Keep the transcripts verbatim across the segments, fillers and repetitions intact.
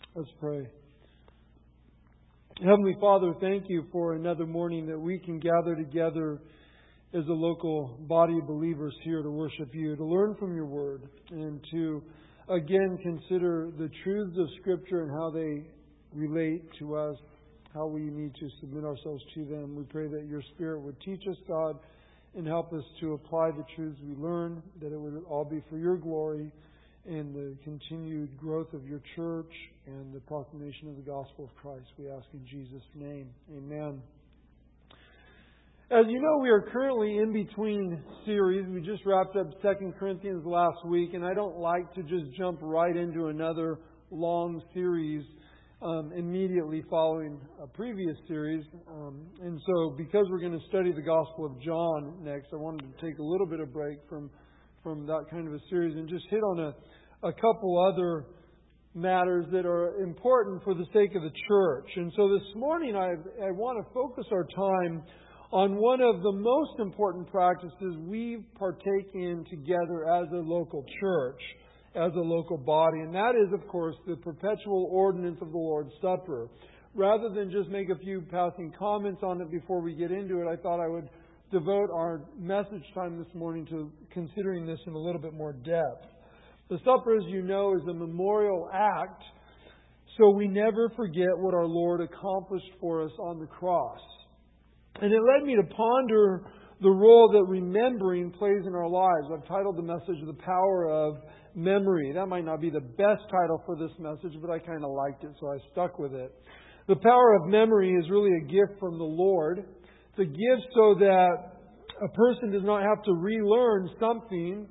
Let's pray. Heavenly Father, thank you for another morning that we can gather together as a local body of believers here to worship you, to learn from your word, and to again consider the truths of Scripture and how they relate to us, how we need to submit ourselves to them. We pray that your Spirit would teach us, God, and help us to apply the truths we learn, that it would all be for your glory and the continued growth of your church and the proclamation of the gospel of Christ. We ask in Jesus' name. Amen. As you know, we are currently in between series. We just wrapped up Second Corinthians last week, and I don't like to just jump right into another long series um, immediately following a previous series. Um, and so, because we're going to study the Gospel of John next, I wanted to take a little bit of break from from that kind of a series and just hit on a, a couple other matters that are important for the sake of the church. And so this morning I, I want to focus our time on one of the most important practices we partake in together as a local church, as a local body. And that is, of course, the perpetual ordinance of the Lord's Supper. Rather than just make a few passing comments on it before we get into it, I thought I would devote our message time this morning to considering this in a little bit more depth. The supper, as you know, is a memorial act, so we never forget what our Lord accomplished for us on the cross. And it led me to ponder the role that remembering plays in our lives. I've titled the message, The Power of Memory. That might not be the best title for this message, but I kind of liked it, so I stuck with it. The power of memory is really a gift from the Lord. It's a gift so that a person does not have to relearn something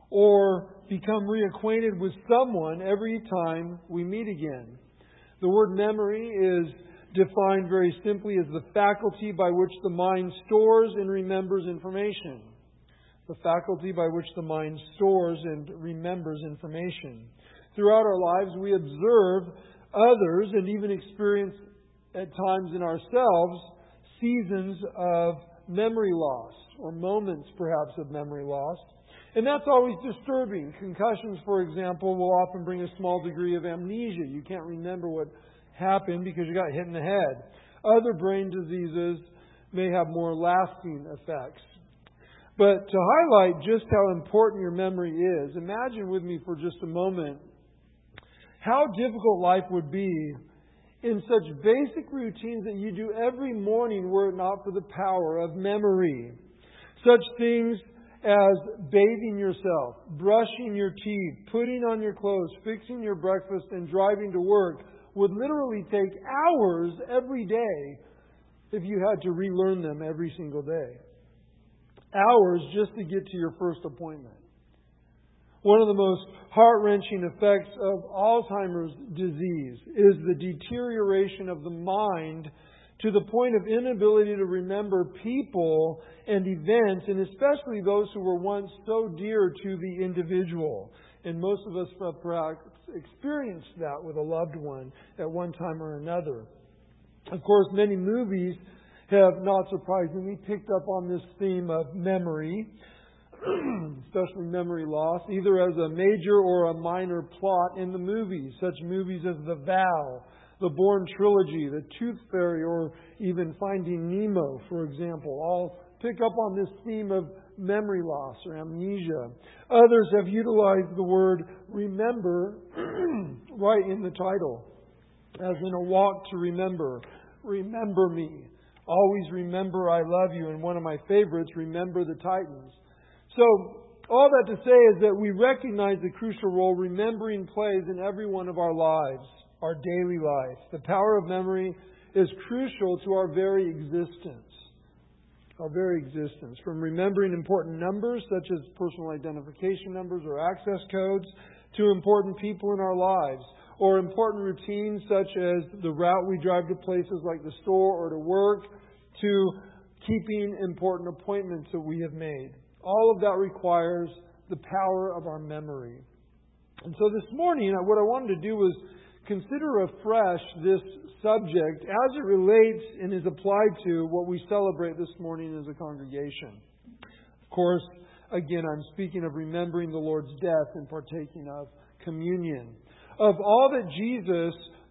or become reacquainted with someone every time we meet again. The word memory is defined very simply as the faculty by which the mind stores and remembers information. The faculty by which the mind stores and remembers information. Throughout our lives, we observe others and even experience at times in ourselves seasons of memory loss, or moments perhaps of memory loss. And that's always disturbing. Concussions, for example, will often bring a small degree of amnesia. You can't remember what happened because you got hit in the head. Other brain diseases may have more lasting effects. But to highlight just how important your memory is, imagine with me for just a moment how difficult life would be in such basic routines that you do every morning were it not for the power of memory. Such things as bathing yourself, brushing your teeth, putting on your clothes, fixing your breakfast, and driving to work would literally take hours every day if you had to relearn them every single day. Hours just to get to your first appointment. One of the most heart-wrenching effects of Alzheimer's disease is the deterioration of the mind to the point of inability to remember people and events, and especially those who were once so dear to the individual. And most of us have perhaps experienced that with a loved one at one time or another. Of course, many movies have, not surprisingly, picked up on this theme of memory, especially memory loss, either as a major or a minor plot in the movies. Such movies as The Vow, The Bourne Trilogy, The Tooth Fairy, or even Finding Nemo, for example, all pick up on this theme of memory loss or amnesia. Others have utilized the word remember right in the title, as in A Walk to Remember. Remember me. Always remember I love you. And one of my favorites, Remember the Titans. So, all that to say is that we recognize the crucial role remembering plays in every one of our lives, our daily life. The power of memory is crucial to our very existence. Our very existence. From remembering important numbers, such as personal identification numbers or access codes, to important people in our lives, or important routines such as the route we drive to places like the store or to work, to keeping important appointments that we have made. All of that requires the power of our memory. And so this morning, what I wanted to do was consider afresh this subject as it relates and is applied to what we celebrate this morning as a congregation. Of course, again, I'm speaking of remembering the Lord's death and partaking of communion. Of all that Jesus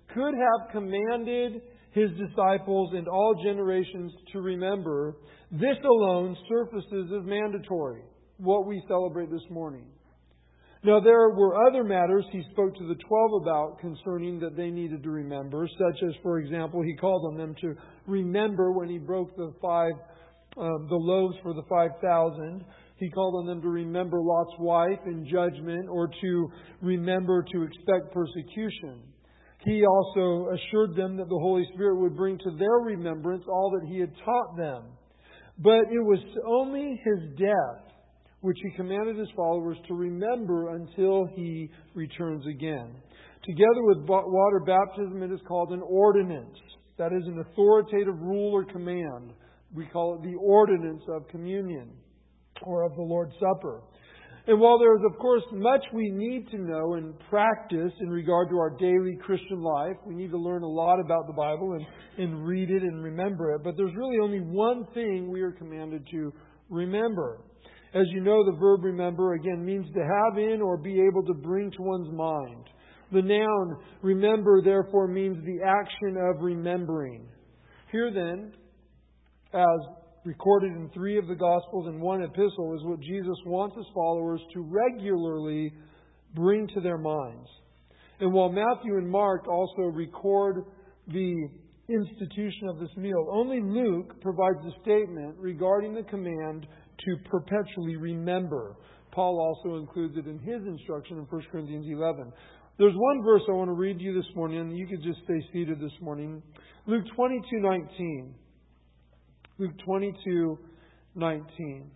could have commanded His disciples and all generations to remember, this alone surfaces as mandatory, what we celebrate this morning. Now, there were other matters He spoke to the twelve about concerning that they needed to remember, such as, for example, He called on them to remember when He broke the five, um, the loaves for the five thousand. He called on them to remember Lot's wife in judgment, or to remember to expect persecution. He also assured them that the Holy Spirit would bring to their remembrance all that He had taught them. But it was only His death which He commanded His followers to remember until He returns again. Together with water baptism, it is called an ordinance. That is an authoritative rule or command. We call it the ordinance of communion, or of the Lord's Supper. And while there is, of course, much we need to know and practice in regard to our daily Christian life, we need to learn a lot about the Bible and, and read it and remember it. But there's really only one thing we are commanded to remember. As you know, the verb remember, again, means to have in or be able to bring to one's mind. The noun remember, therefore, means the action of remembering. Here, then, as recorded in three of the Gospels and one epistle, is what Jesus wants His followers to regularly bring to their minds. And while Matthew and Mark also record the institution of this meal, only Luke provides a statement regarding the command to perpetually remember. Paul also includes it in his instruction in First Corinthians eleven. There's one verse I want to read to you this morning, and you could just stay seated this morning. Luke twenty-two nineteen. Luke twenty-two nineteen.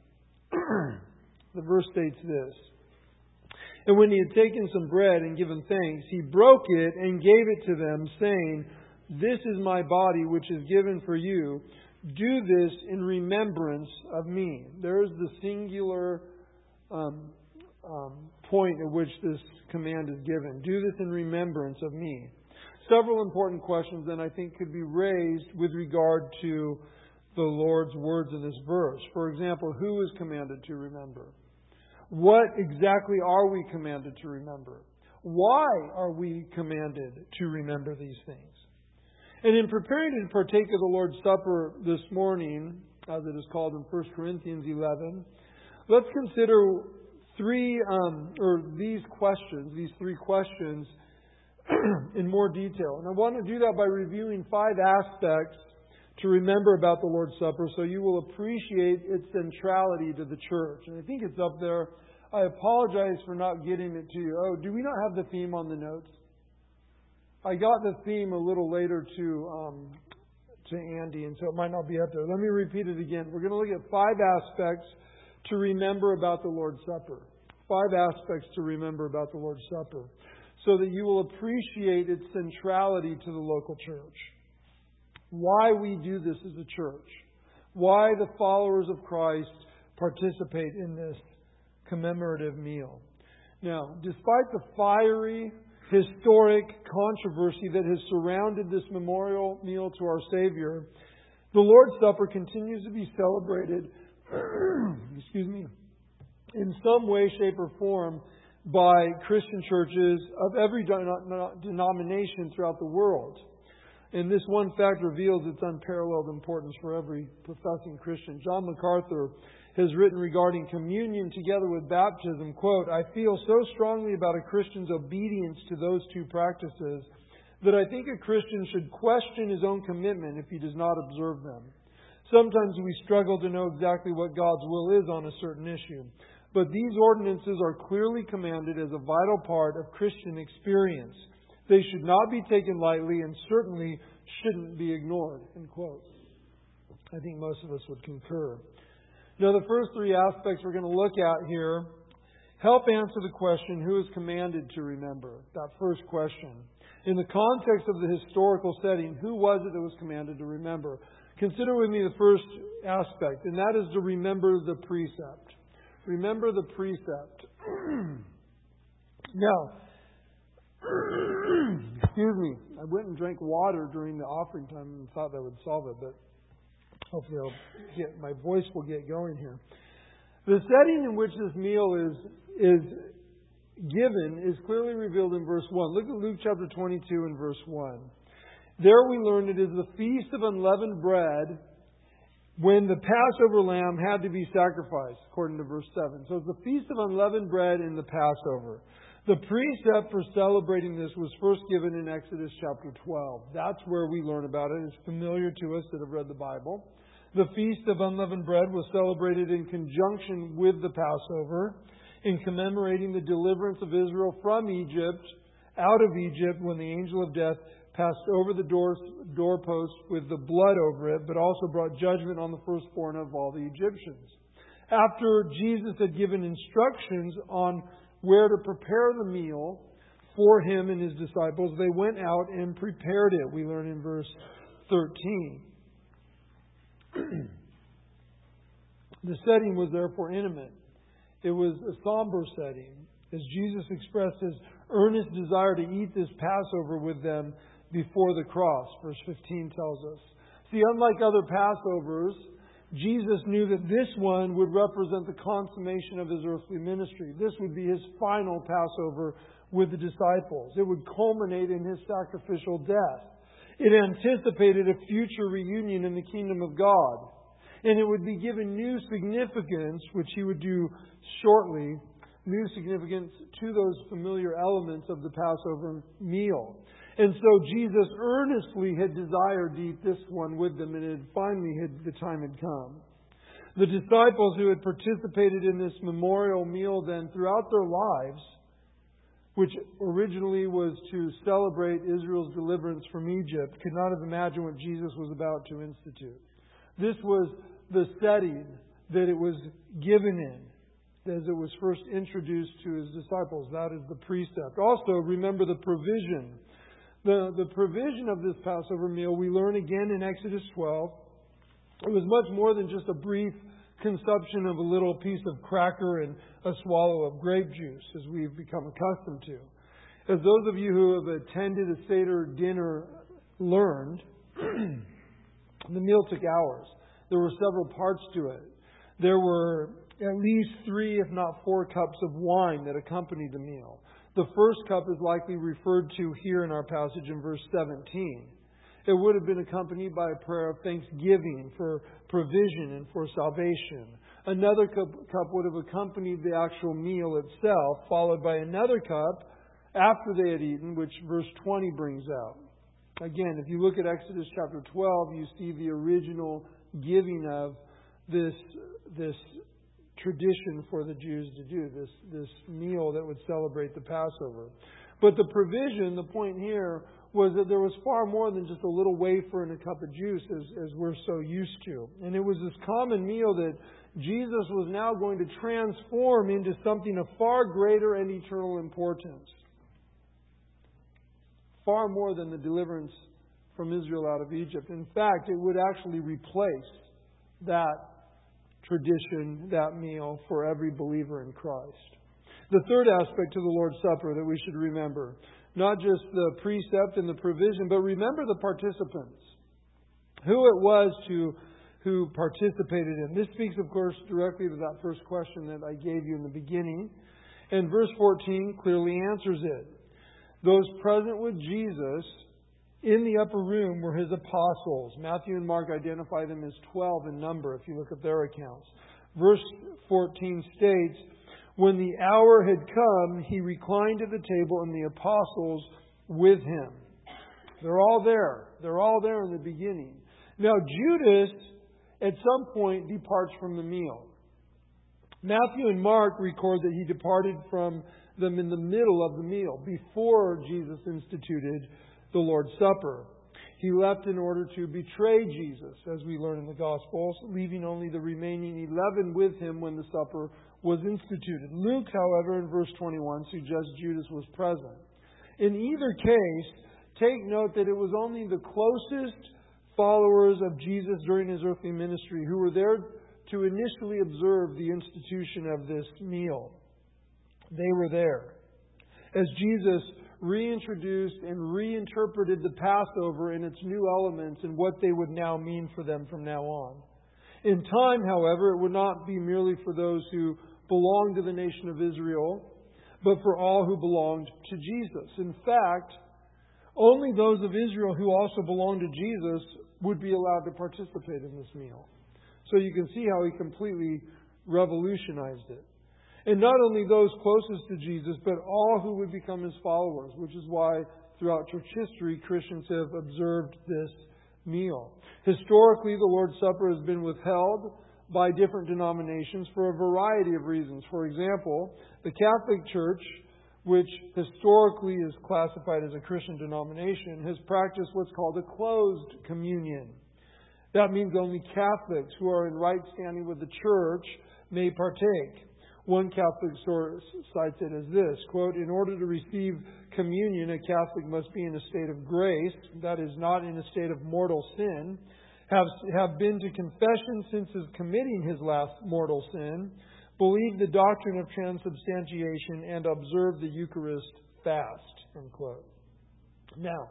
The verse states this. And when He had taken some bread and given thanks, He broke it and gave it to them, saying, "This is my body, which is given for you. Do this in remembrance of me." There is the singular um, um, point at which this command is given. Do this in remembrance of me. Several important questions then I think could be raised with regard to the Lord's words in this verse. For example, who is commanded to remember? What exactly are we commanded to remember? Why are we commanded to remember these things? And in preparing to partake of the Lord's Supper this morning, as it is called in First Corinthians eleven, let's consider three, um, or these questions, these three questions in more detail. And I want to do that by reviewing five aspects to remember about the Lord's Supper, so you will appreciate its centrality to the church. And I think it's up there. I apologize for not getting it to you. Oh, do we not have the theme on the notes? I got the theme a little later to um, to Andy, and so it might not be up there. Let me repeat it again. We're going to look at five aspects to remember about the Lord's Supper. Five aspects to remember about the Lord's Supper, so that you will appreciate its centrality to the local church. Why we do this as a church. Why the followers of Christ participate in this commemorative meal. Now, despite the fiery, historic controversy that has surrounded this memorial meal to our Savior, the Lord's Supper continues to be celebrated, excuse me, in some way, shape, or form by Christian churches of every denomination throughout the world. And this one fact reveals its unparalleled importance for every professing Christian. John MacArthur has written regarding communion together with baptism, quote, "I feel so strongly about a Christian's obedience to those two practices that I think a Christian should question his own commitment if he does not observe them. Sometimes we struggle to know exactly what God's will is on a certain issue. But these ordinances are clearly commanded as a vital part of Christian experience. They should not be taken lightly and certainly shouldn't be ignored." End quote. I think most of us would concur. Now, the first three aspects we're going to look at here help answer the question, who is commanded to remember? That first question. In the context of the historical setting, who was it that was commanded to remember? Consider with me the first aspect, and that is to remember the precept. Remember the precept. Now, excuse me, I went and drank water during the offering time and thought that would solve it, but hopefully I'll get, my voice will get going here. The setting in which this meal is is given is clearly revealed in verse one. Look at Luke chapter twenty-two and verse one. There we learn it is the Feast of Unleavened Bread when the Passover lamb had to be sacrificed, according to verse seven. So it's the Feast of Unleavened Bread in the Passover. The precept for celebrating this was first given in Exodus chapter twelve. That's where we learn about it. It's familiar to us that have read the Bible. The Feast of Unleavened Bread was celebrated in conjunction with the Passover, in commemorating the deliverance of Israel from Egypt, out of Egypt, when the angel of death passed over the doors, doorpost with the blood over it, but also brought judgment on the firstborn of all the Egyptians. After Jesus had given instructions on where to prepare the meal for him and his disciples, they went out and prepared it. We learn in verse thirteen. The setting was therefore intimate. It was a somber setting, as Jesus expressed his earnest desire to eat this Passover with them before the cross. Verse fifteen tells us. See, unlike other Passovers, Jesus knew that this one would represent the consummation of his earthly ministry. This would be his final Passover with the disciples. It would culminate in his sacrificial death. It anticipated a future reunion in the kingdom of God. And it would be given new significance, which he would do shortly, new significance to those familiar elements of the Passover meal. And so Jesus earnestly had desired to eat this one with them, and it finally had, the time had come. The disciples who had participated in this memorial meal then throughout their lives, which originally was to celebrate Israel's deliverance from Egypt, could not have imagined what Jesus was about to institute. This was the setting that it was given in as it was first introduced to his disciples. That is the precept. Also, remember the provision. The, the provision of this Passover meal we learn again in Exodus twelve. It was much more than just a brief consumption of a little piece of cracker and a swallow of grape juice, as we've become accustomed to. As those of you who have attended a Seder dinner learned, the meal took hours. There were several parts to it. There were at least three, if not four, cups of wine that accompanied the meal. The first cup is likely referred to here in our passage in verse seventeen. It would have been accompanied by a prayer of thanksgiving for provision and for salvation. Another cup, cup would have accompanied the actual meal itself, followed by another cup after they had eaten, which verse twenty brings out. Again, if you look at Exodus chapter twelve, you see the original giving of this, this tradition for the Jews to do, this, this meal that would celebrate the Passover. But the provision, the point here, was that there was far more than just a little wafer and a cup of juice, as, as we're so used to. And it was this common meal that Jesus was now going to transform into something of far greater and eternal importance. Far more than the deliverance from Israel out of Egypt. In fact, it would actually replace that tradition, that meal, for every believer in Christ. The third aspect to the Lord's Supper that we should remember, not just the precept and the provision, but remember the participants. Who it was to who participated in. This speaks, of course, directly to that first question that I gave you in the beginning. And verse fourteen clearly answers it. Those present with Jesus in the upper room were his apostles. Matthew and Mark identify them as twelve in number, if you look at their accounts. Verse fourteen states, when the hour had come, he reclined at the table and the apostles with him. They're all there. They're all there in the beginning. Now, Judas, at some point, departs from the meal. Matthew and Mark record that he departed from them in the middle of the meal, before Jesus instituted the Lord's Supper. He left in order to betray Jesus, as we learn in the Gospels, leaving only the remaining eleven with him when the supper was instituted. Luke, however, in verse twenty-one, suggests Judas was present. In either case, take note that it was only the closest followers of Jesus during his earthly ministry who were there to initially observe the institution of this meal. They were there. As Jesus reintroduced and reinterpreted the Passover in its new elements and what they would now mean for them from now on. In time, however, it would not be merely for those who belonged to the nation of Israel, but for all who belonged to Jesus. In fact, only those of Israel who also belonged to Jesus would be allowed to participate in this meal. So you can see how he completely revolutionized it. And not only those closest to Jesus, but all who would become his followers, which is why throughout church history, Christians have observed this meal. Historically, the Lord's Supper has been withheld by different denominations for a variety of reasons. For example, the Catholic Church, which historically is classified as a Christian denomination, has practiced what's called a closed communion. That means only Catholics who are in right standing with the Church may partake. One Catholic source cites it as this, quote, "In order to receive communion, a Catholic must be in a state of grace, that is, not in a state of mortal sin, have, have been to confession since his committing his last mortal sin, believe the doctrine of transubstantiation, and observe the Eucharist fast," end quote. Now,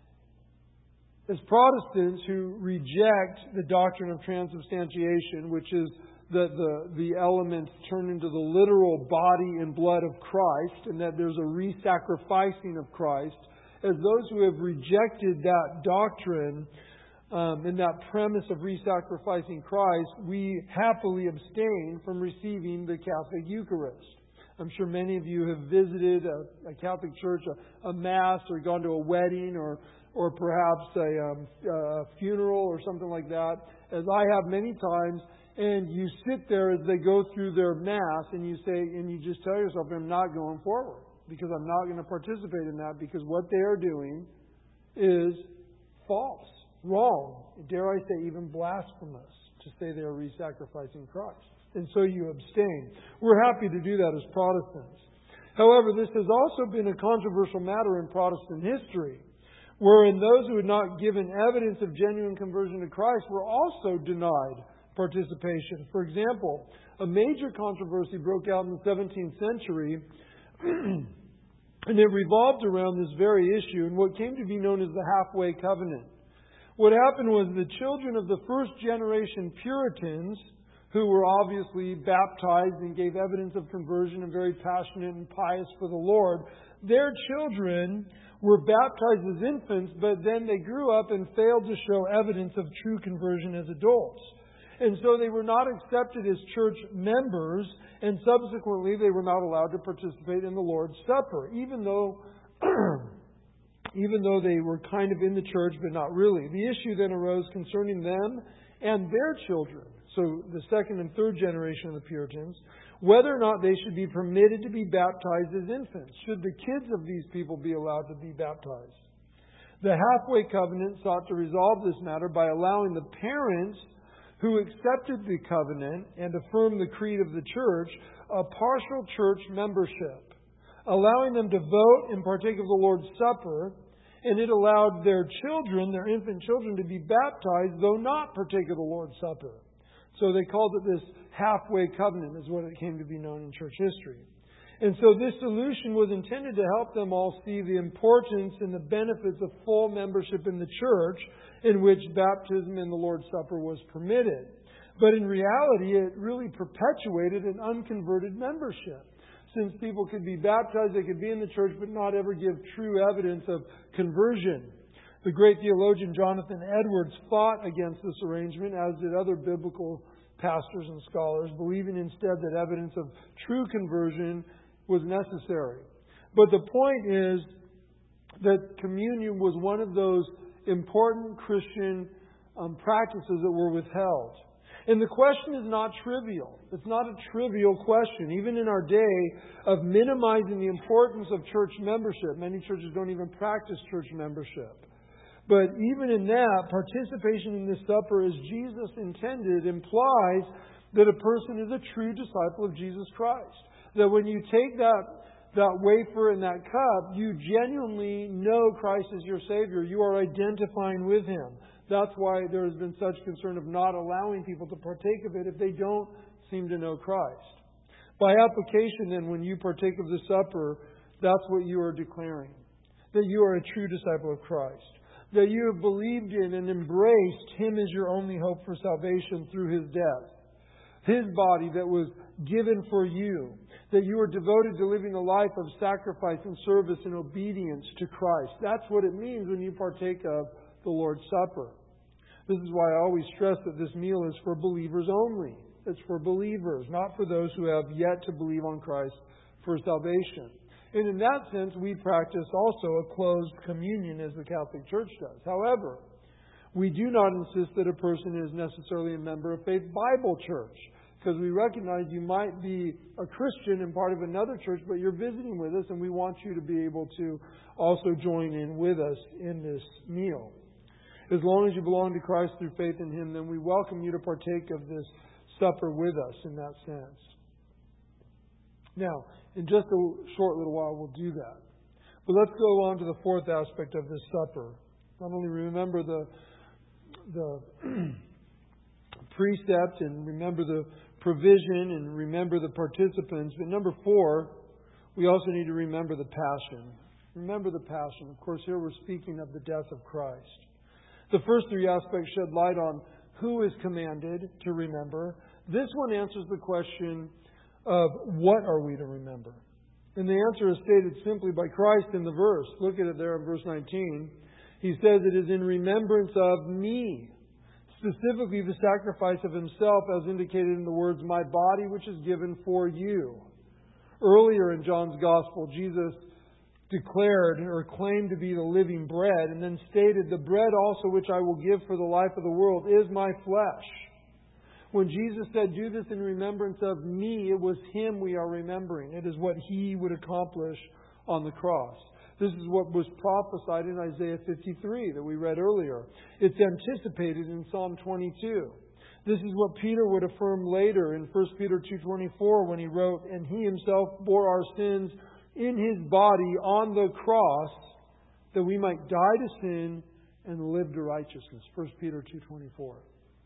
as Protestants who reject the doctrine of transubstantiation, which is that the, the elements turn into the literal body and blood of Christ, and that there's a re-sacrificing of Christ, as those who have rejected that doctrine um, and that premise of re-sacrificing Christ, we happily abstain from receiving the Catholic Eucharist. I'm sure many of you have visited a, a Catholic church, a, a Mass, or gone to a wedding, or or perhaps a, um, a funeral or something like that, as I have many times. And you sit there as they go through their Mass, and you say, and you just tell yourself, I'm not going forward, because I'm not going to participate in that, because what they are doing is false, wrong, dare I say even blasphemous, to say they are re-sacrificing Christ. And so you abstain. We're happy to do that as Protestants. However, this has also been a controversial matter in Protestant history, wherein those who had not given evidence of genuine conversion to Christ were also denied participation. For example, a major controversy broke out in the seventeenth century, and it revolved around this very issue and what came to be known as the halfway covenant. What happened was the children of the first generation Puritans, who were obviously baptized and gave evidence of conversion and very passionate and pious for the Lord, their children were baptized as infants, but then they grew up and failed to show evidence of true conversion as adults. And so they were not accepted as church members, and subsequently they were not allowed to participate in the Lord's Supper, even though even though they were kind of in the church, but not really. The issue then arose concerning them and their children, so the second and third generation of the Puritans, whether or not they should be permitted to be baptized as infants. Should the kids of these people be allowed to be baptized? The halfway covenant sought to resolve this matter by allowing the parents who accepted the covenant and affirmed the creed of the church a partial church membership, allowing them to vote and partake of the Lord's Supper, and it allowed their children, their infant children, to be baptized, though not partake of the Lord's Supper. So they called it this halfway covenant, is what it came to be known in church history. And so this solution was intended to help them all see the importance and the benefits of full membership in the church, in which baptism in the Lord's Supper was permitted. But in reality, it really perpetuated an unconverted membership. Since people could be baptized, they could be in the church, but not ever give true evidence of conversion. The great theologian Jonathan Edwards fought against this arrangement, as did other biblical pastors and scholars, believing instead that evidence of true conversion was necessary. But the point is that communion was one of those important Christian um, practices that were withheld. And the question is not trivial. It's not a trivial question. Even in our day of minimizing the importance of church membership, many churches don't even practice church membership. But even in that, participation in this supper as Jesus intended implies that a person is a true disciple of Jesus Christ. That when you take that, that wafer and that cup, you genuinely know Christ as your Savior. You are identifying with Him. That's why there has been such concern of not allowing people to partake of it if they don't seem to know Christ. By application, then, when you partake of the supper, that's what you are declaring. That you are a true disciple of Christ. That you have believed in and embraced Him as your only hope for salvation through His death. His body that was given for you. That you are devoted to living a life of sacrifice and service and obedience to Christ. That's what it means when you partake of the Lord's Supper. This is why I always stress that this meal is for believers only. It's for believers, not for those who have yet to believe on Christ for salvation. And in that sense, we practice also a closed communion as the Catholic Church does. However, we do not insist that a person is necessarily a member of Faith Bible Church, because we recognize you might be a Christian and part of another church, but you're visiting with us, and we want you to be able to also join in with us in this meal. As long as you belong to Christ through faith in Him, then we welcome you to partake of this supper with us in that sense. Now, in just a short little while, we'll do that. But let's go on to the fourth aspect of this supper. Not only remember the the precept and remember the provision and remember the participants, but number four, we also need to remember the passion. Remember the passion. Of course, here we're speaking of the death of Christ. The first three aspects shed light on who is commanded to remember. This one answers the question of what are we to remember? And the answer is stated simply by Christ in the verse. Look at it there in verse nineteen. He says, "It is in remembrance of me." Specifically, the sacrifice of Himself as indicated in the words, "My body which is given for you." Earlier in John's Gospel, Jesus declared or claimed to be the living bread and then stated, "The bread also which I will give for the life of the world is my flesh." When Jesus said, "Do this in remembrance of me," it was Him we are remembering. It is what He would accomplish on the cross. This is what was prophesied in Isaiah fifty-three that we read earlier. It's anticipated in Psalm twenty-two. This is what Peter would affirm later in First Peter two twenty-four when he wrote, "And He Himself bore our sins in His body on the cross, that we might die to sin and live to righteousness." First Peter two twenty-four.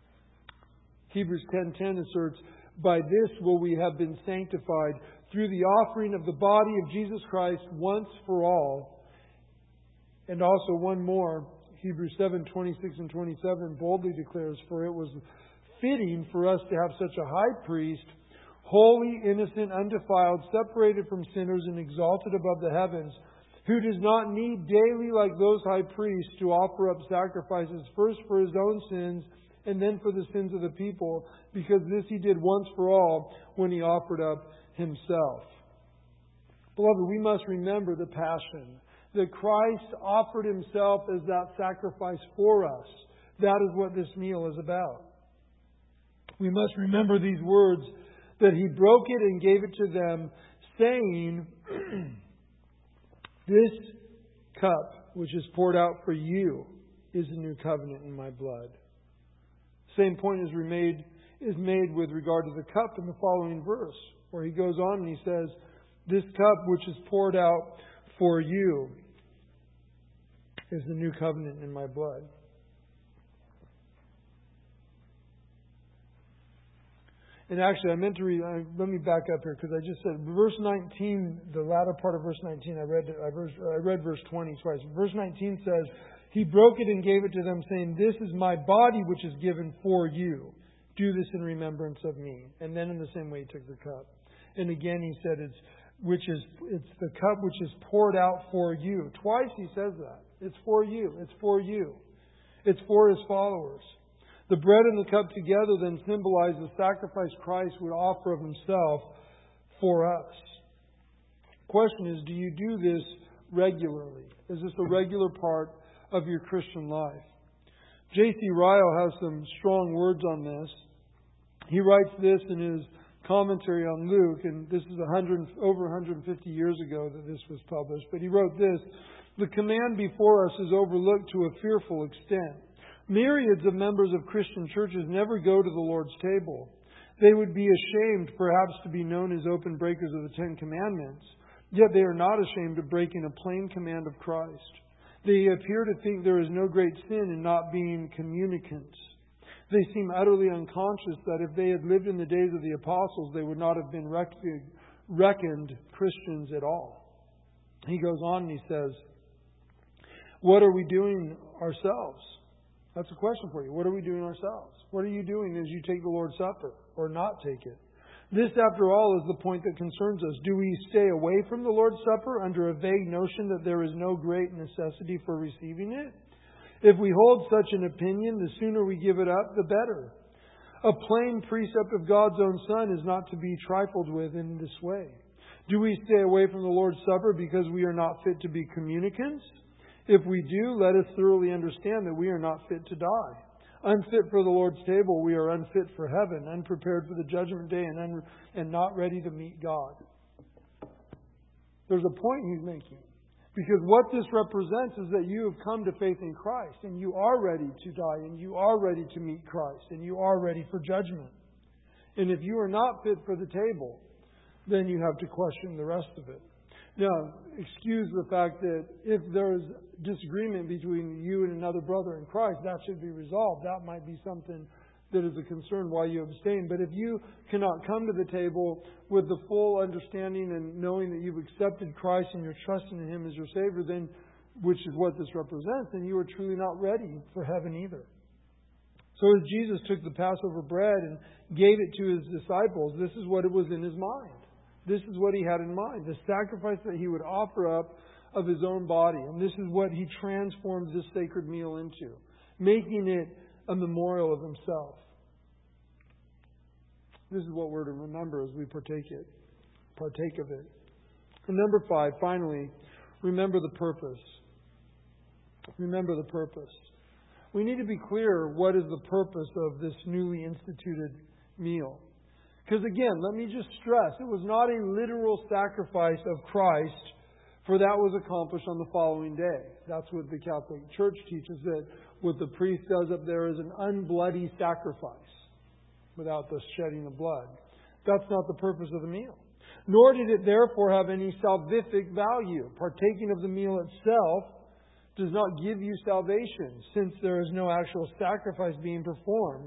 Hebrews ten ten asserts, "By this will we have been sanctified, through the offering of the body of Jesus Christ once for all." And also one more, Hebrews seven twenty-six and twenty-seven boldly declares, "For it was fitting for us to have such a high priest, holy, innocent, undefiled, separated from sinners and exalted above the heavens, who does not need daily like those high priests to offer up sacrifices first for His own sins and then for the sins of the people, because this He did once for all when He offered up Himself." Beloved, we must remember the passion that Christ offered Himself as that sacrifice for us. That is what this meal is about. We must remember these words, that He broke it and gave it to them, saying, "This cup which is poured out for you is the new covenant in my blood." Same point is made, is made with regard to the cup in the following verse, where he goes on and he says, "This cup which is poured out for you is the new covenant in my blood." And actually, I meant to read, uh, let me back up here, because I just said, verse nineteen, the latter part of verse nineteen, I read, I, verse, I read verse twenty twice. Verse nineteen says, "He broke it and gave it to them, saying, 'This is my body which is given for you. Do this in remembrance of me.'" And then in the same way He took the cup. And again He said, "It's which is it's the cup which is poured out for you." Twice He says that. It's for you. It's for you. It's for His followers. The bread and the cup together then symbolize the sacrifice Christ would offer of Himself for us. The question is, do you do this regularly? Is this a regular part of your Christian life? J C Ryle has some strong words on this. He writes this in his commentary on Luke, and this is one hundred, over one hundred fifty years ago that this was published. But he wrote this: "The command before us is overlooked to a fearful extent. Myriads of members of Christian churches never go to the Lord's table. They would be ashamed, perhaps, to be known as open breakers of the Ten Commandments. Yet they are not ashamed of breaking a plain command of Christ. They appear to think there is no great sin in not being communicants. They seem utterly unconscious that if they had lived in the days of the apostles, they would not have been reckoned Christians at all." He goes on and he says, "What are we doing ourselves?" That's a question for you. What are we doing ourselves? What are you doing as you take the Lord's Supper or not take it? This, after all, is the point that concerns us. Do we stay away from the Lord's Supper under a vague notion that there is no great necessity for receiving it? If we hold such an opinion, the sooner we give it up, the better. A plain precept of God's own Son is not to be trifled with in this way. Do we stay away from the Lord's Supper because we are not fit to be communicants? If we do, let us thoroughly understand that we are not fit to die. Unfit for the Lord's table, we are unfit for heaven, unprepared for the judgment day, and, un- and not ready to meet God. There's a point he's making. Because what this represents is that you have come to faith in Christ, and you are ready to die, and you are ready to meet Christ, and you are ready for judgment. And if you are not fit for the table, then you have to question the rest of it. Now, excuse the fact that if there is disagreement between you and another brother in Christ, that should be resolved. That might be something that is a concern why you abstain. But if you cannot come to the table with the full understanding and knowing that you've accepted Christ and you're trusting in Him as your Savior, then, which is what this represents, then you are truly not ready for heaven either. So as Jesus took the Passover bread and gave it to His disciples, this is what it was in His mind. This is what He had in mind, the sacrifice that He would offer up of His own body. And this is what He transformed this sacred meal into, making it a memorial of Himself. This is what we're to remember as we partake it, partake of it. And number five, finally, remember the purpose. Remember the purpose. We need to be clear what is the purpose of this newly instituted meal. Because again, let me just stress, it was not a literal sacrifice of Christ, for that was accomplished on the following day. That's what the Catholic Church teaches, that what the priest does up there is an unbloody sacrifice, without the shedding of blood. That's not the purpose of the meal. Nor did it therefore have any salvific value. Partaking of the meal itself does not give you salvation, since there is no actual sacrifice being performed.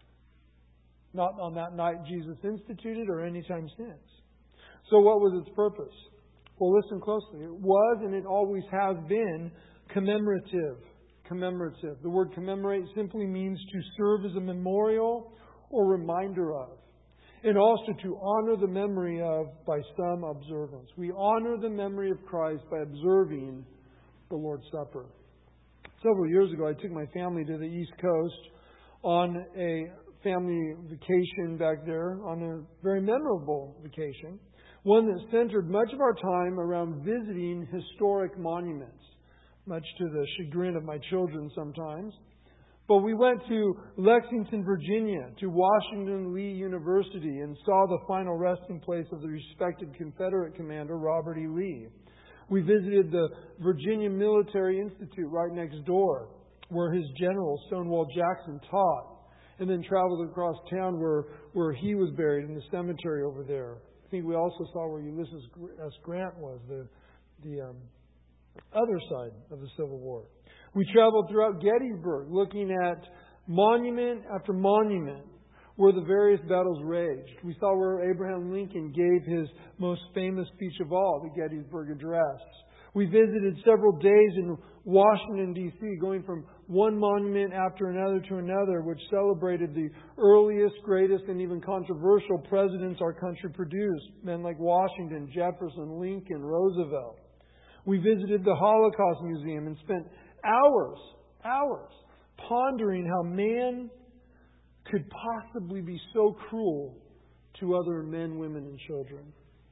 Not on that night Jesus instituted or any time since. So what was its purpose? Well, listen closely. It was and it always has been commemorative. Commemorative. The word commemorate simply means to serve as a memorial or reminder of. And also to honor the memory of by some observance. We honor the memory of Christ by observing the Lord's Supper. Several years ago, I took my family to the East Coast on a family vacation back there, on a very memorable vacation. One that centered much of our time around visiting historic monuments, much to the chagrin of my children sometimes. But we went to Lexington, Virginia, to Washington Lee University, and saw the final resting place of the respected Confederate commander, Robert E. Lee. We visited the Virginia Military Institute right next door, where his general, Stonewall Jackson, taught, and then traveled across town where, where he was buried in the cemetery over there. I think we also saw where Ulysses S. Grant was, the, the um, other side of the Civil War. We traveled throughout Gettysburg, looking at monument after monument where the various battles raged. We saw where Abraham Lincoln gave his most famous speech of all, the Gettysburg Address. We visited several days in Washington, D C, going from one monument after another to another, which celebrated the earliest, greatest, and even controversial presidents our country produced. Men like Washington, Jefferson, Lincoln, Roosevelt. We visited the Holocaust Museum and spent hours, hours, pondering how man could possibly be so cruel to other men, women, and children.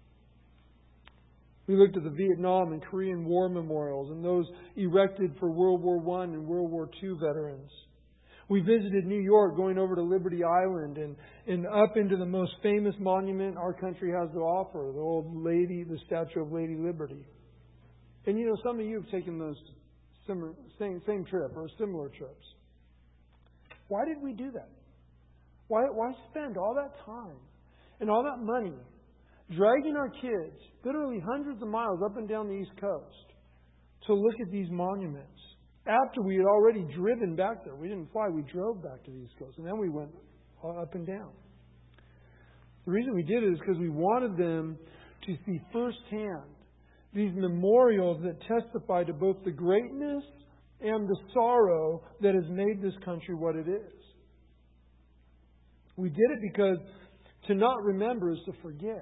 We looked at the Vietnam and Korean War memorials and those erected for World War One and World War Two veterans. We visited New York, going over to Liberty Island and, and up into the most famous monument our country has to offer, the old lady, the statue of Lady Liberty. And you know, some of you have taken those similar, same, same trip or similar trips. Why did we do that? Why, why spend all that time and all that money dragging our kids literally hundreds of miles up and down the East Coast to look at these monuments after we had already driven back there? We didn't fly, we drove back to the East Coast, and then we went up and down. The reason we did it is because we wanted them to see firsthand these memorials that testify to both the greatness and the sorrow that has made this country what it is. We did it because To not remember is to forget.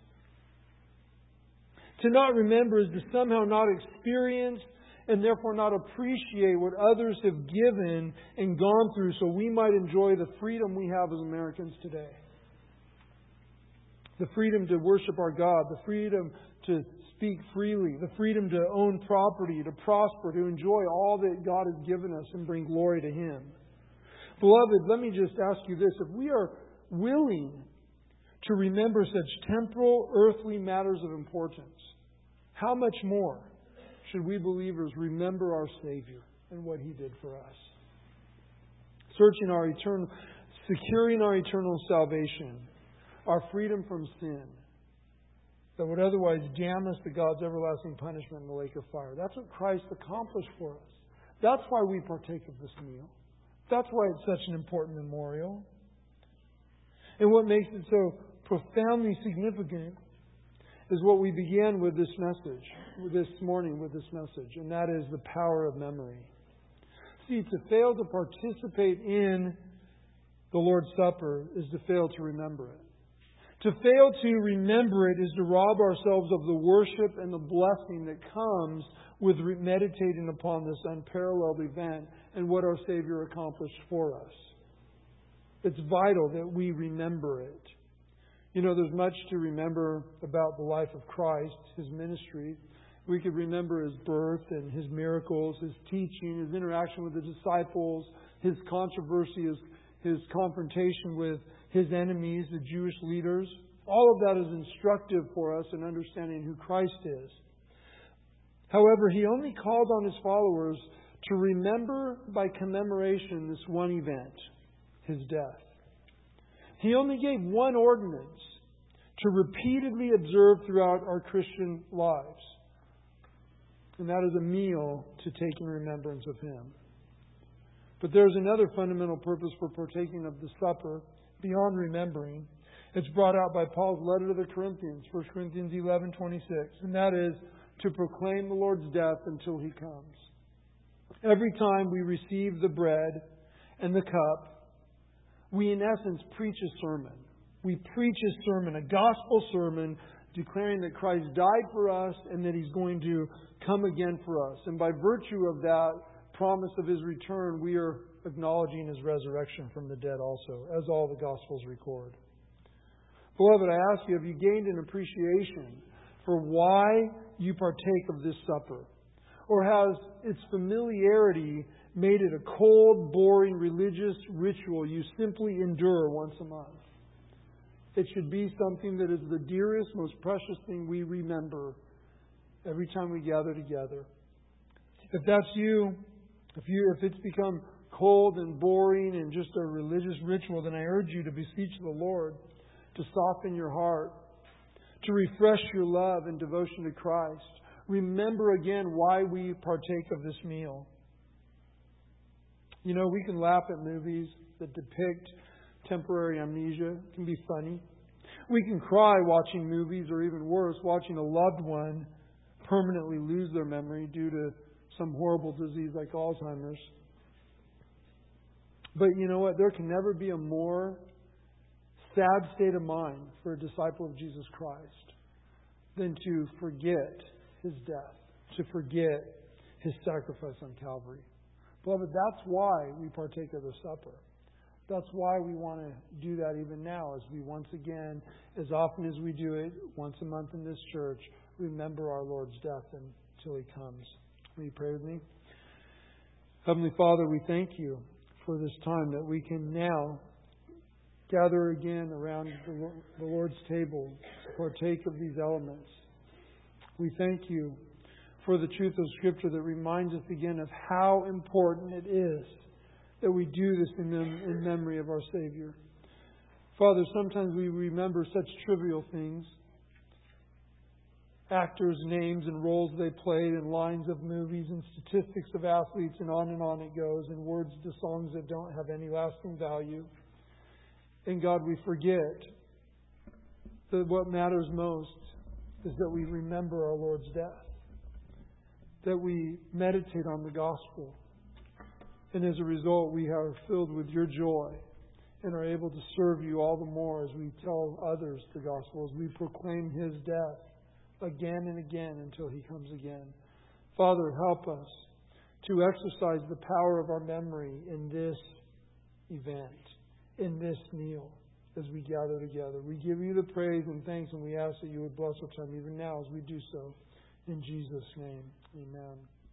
To not remember is to somehow not experience and therefore not appreciate what others have given and gone through so we might enjoy the freedom we have as Americans today. The freedom to worship our God, the freedom to speak freely, the freedom to own property, to prosper, to enjoy all that God has given us and bring glory to Him. Beloved, let me just ask you this. If we are willing to remember such temporal, earthly matters of importance, how much more should we believers remember our Savior and what He did for us? Searching our eternal, securing our eternal salvation, our freedom from sin that would otherwise damn us to God's everlasting punishment in the lake of fire. That's what Christ accomplished for us. That's why we partake of this meal. That's why it's such an important memorial. And what makes it so profoundly significant is what we began with this message, with this morning with this message, and that is the power of memory. See, to fail to participate in the Lord's Supper is to fail to remember it. To fail to remember it is to rob ourselves of the worship and the blessing that comes with meditating upon this unparalleled event and what our Savior accomplished for us. It's vital that we remember it. You know, there's much to remember about the life of Christ, His ministry. We could remember His birth and His miracles, His teaching, His interaction with the disciples, His controversy, His, His confrontation with His enemies, the Jewish leaders. All of that is instructive for us in understanding who Christ is. However, He only called on His followers to remember by commemoration this one event, His death. He only gave one ordinance to repeatedly observe throughout our Christian lives. And that is a meal to take in remembrance of Him. But there's another fundamental purpose for partaking of the supper beyond remembering. It's brought out by Paul's letter to the Corinthians, First Corinthians eleven twenty-six. And that is to proclaim the Lord's death until He comes. Every time we receive the bread and the cup, we in essence preach a sermon. We preach a sermon, a gospel sermon, declaring that Christ died for us and that He's going to come again for us. And by virtue of that promise of His return, we are acknowledging His resurrection from the dead also, as all the Gospels record. Beloved, I ask you, have you gained an appreciation for why you partake of this supper? Or has its familiarity made it a cold, boring, religious ritual you simply endure once a month? It should be something that is the dearest, most precious thing we remember every time we gather together. If that's you, if you, if it's become cold and boring and just a religious ritual, then I urge you to beseech the Lord to soften your heart, to refresh your love and devotion to Christ. Remember again why we partake of this meal. You know, we can laugh at movies that depict temporary amnesia. It can be funny. We can cry watching movies, or even worse, watching a loved one permanently lose their memory due to some horrible disease like Alzheimer's. But you know what? There can never be a more sad state of mind for a disciple of Jesus Christ than to forget His death, to forget His sacrifice on Calvary. Beloved, that's why we partake of the supper. That's why we want to do that even now, as we once again, as often as we do it, once a month in this church, remember our Lord's death until He comes. Will you pray with me? Heavenly Father, we thank You for this time that we can now gather again around the Lord's table to partake of these elements. We thank You for the truth of Scripture that reminds us again of how important it is that we do this in, mem- in memory of our Savior. Father, sometimes we remember such trivial things. Actors' names and roles they played, and lines of movies, and statistics of athletes, and on and on it goes, and words to songs that don't have any lasting value. And God, we forget that what matters most is that we remember our Lord's death, that we meditate on the gospel, and as a result we are filled with Your joy and are able to serve You all the more as we tell others the gospel, as we proclaim His death again and again until He comes again. Father, help us to exercise the power of our memory in this event, in this meal, as we gather together. We give You the praise and thanks, and we ask that You would bless our time even now as we do so. In Jesus' name, amen.